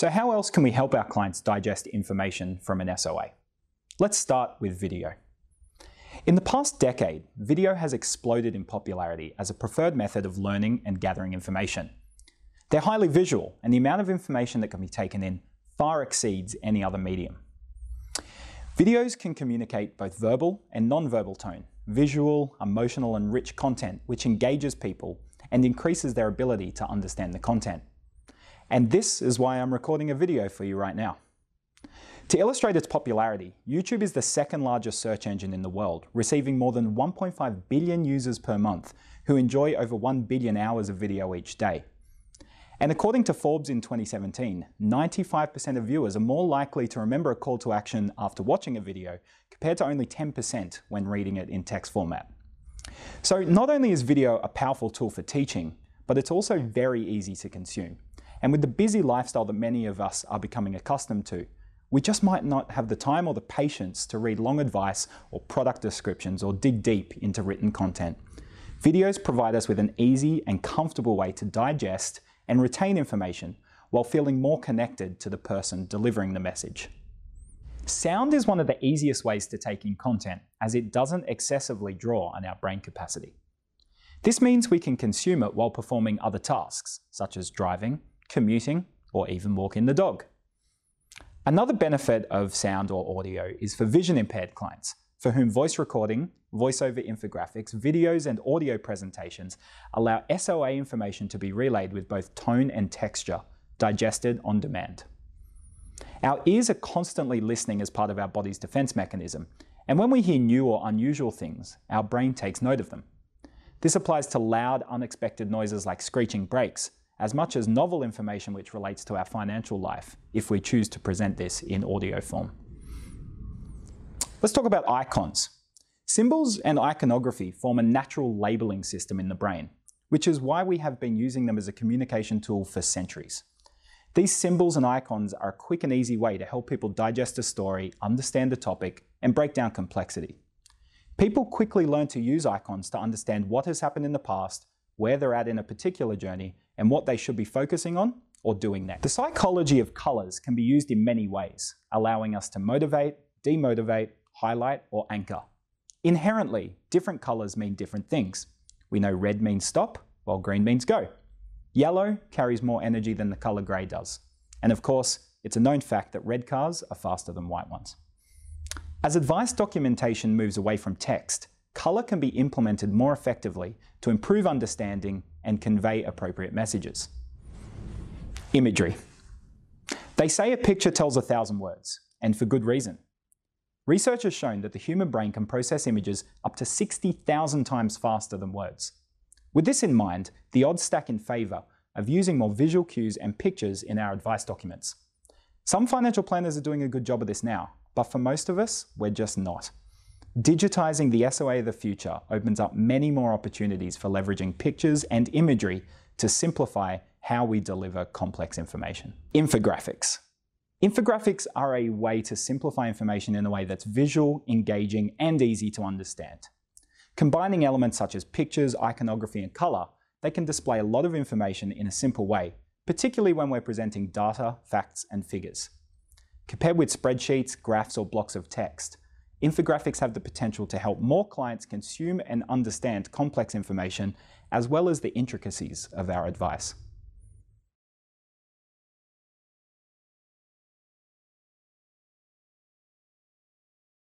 So how else can we help our clients digest information from an SOA? Let's start with video. In the past decade, video has exploded in popularity as a preferred method of learning and gathering information. They're highly visual, and the amount of information that can be taken in far exceeds any other medium. Videos can communicate both verbal and non-verbal tone, visual, emotional, and rich content which engages people and increases their ability to understand the content. And this is why I'm recording a video for you right now. To illustrate its popularity, YouTube is the second largest search engine in the world, receiving more than 1.5 billion users per month who enjoy over 1 billion hours of video each day. And according to Forbes in 2017, 95% of viewers are more likely to remember a call to action after watching a video compared to only 10% when reading it in text format. So not only is video a powerful tool for teaching, but it's also very easy to consume. And with the busy lifestyle that many of us are becoming accustomed to, we just might not have the time or the patience to read long advice or product descriptions or dig deep into written content. Videos provide us with an easy and comfortable way to digest and retain information while feeling more connected to the person delivering the message. Sound is one of the easiest ways to take in content as it doesn't excessively draw on our brain capacity. This means we can consume it while performing other tasks, such as driving, commuting, or even walking the dog. Another benefit of sound or audio is for vision-impaired clients, for whom voice recording, voiceover infographics, videos, and audio presentations allow SOA information to be relayed with both tone and texture, digested on demand. Our ears are constantly listening as part of our body's defense mechanism, and when we hear new or unusual things, our brain takes note of them. This applies to loud, unexpected noises like screeching brakes, as much as novel information which relates to our financial life, if we choose to present this in audio form. Let's talk about icons. Symbols and iconography form a natural labeling system in the brain, which is why we have been using them as a communication tool for centuries. These symbols and icons are a quick and easy way to help people digest a story, understand a topic, and break down complexity. People quickly learn to use icons to understand what has happened in the past, where they're at in a particular journey, and what they should be focusing on or doing next. The psychology of colors can be used in many ways, allowing us to motivate, demotivate, highlight, or anchor. Inherently, different colors mean different things. We know red means stop, while green means go. Yellow carries more energy than the color gray does. And of course, it's a known fact that red cars are faster than white ones. As advice documentation moves away from text, color can be implemented more effectively to improve understanding and convey appropriate messages. Imagery. They say a picture tells 1,000 words, and for good reason. Research has shown that the human brain can process images up to 60,000 times faster than words. With this in mind, the odds stack in favor of using more visual cues and pictures in our advice documents. Some financial planners are doing a good job of this now, but for most of us, we're just not. Digitizing the SOA of the future opens up many more opportunities for leveraging pictures and imagery to simplify how we deliver complex information. Infographics. Infographics are a way to simplify information in a way that's visual, engaging, and easy to understand. Combining elements such as pictures, iconography, and color, they can display a lot of information in a simple way, particularly when we're presenting data, facts, and figures. Compared with spreadsheets, graphs, or blocks of text, infographics have the potential to help more clients consume and understand complex information as well as the intricacies of our advice.